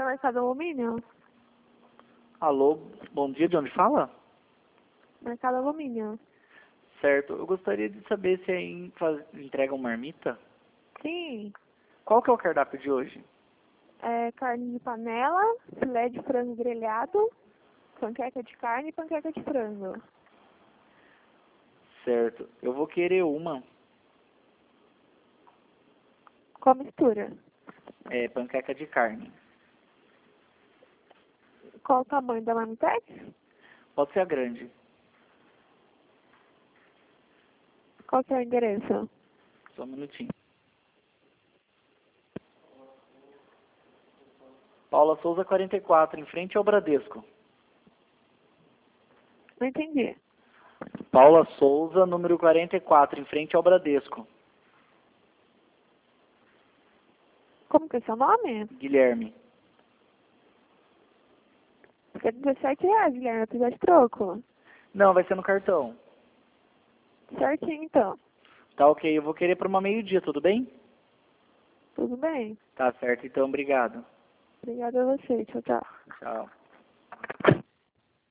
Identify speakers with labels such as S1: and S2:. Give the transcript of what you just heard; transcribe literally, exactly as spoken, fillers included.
S1: Esse é o Mercado Alumínio?
S2: Alô, bom dia, de onde fala?
S1: Mercado Alumínio.
S2: Certo, eu gostaria de saber se aí faz, entrega uma marmita.
S1: Sim.
S2: Qual que é o cardápio de hoje?
S1: É carne de panela, filé de frango grelhado, panqueca de carne e panqueca de frango.
S2: Certo, eu vou querer uma
S1: Qual mistura?
S2: é, panqueca de carne.
S1: Qual o tamanho da marmitex?
S2: Pode ser a grande.
S1: Qual que é o endereço?
S2: Só um minutinho. Paula Souza quarenta e quatro, em frente ao Bradesco.
S1: Não entendi.
S2: Paula Souza, número quarenta e quatro, em frente ao Bradesco.
S1: Como que é seu nome?
S2: Guilherme.
S1: Fica dezessete reais, Guilherme, precisa de troco.
S2: Não, vai ser no cartão.
S1: Certinho, então.
S2: Tá ok, eu vou querer para uma meio-dia, tudo bem?
S1: Tudo bem.
S2: Tá certo, então, obrigado.
S1: Obrigada a você. Tchau, tchau.
S2: Tchau.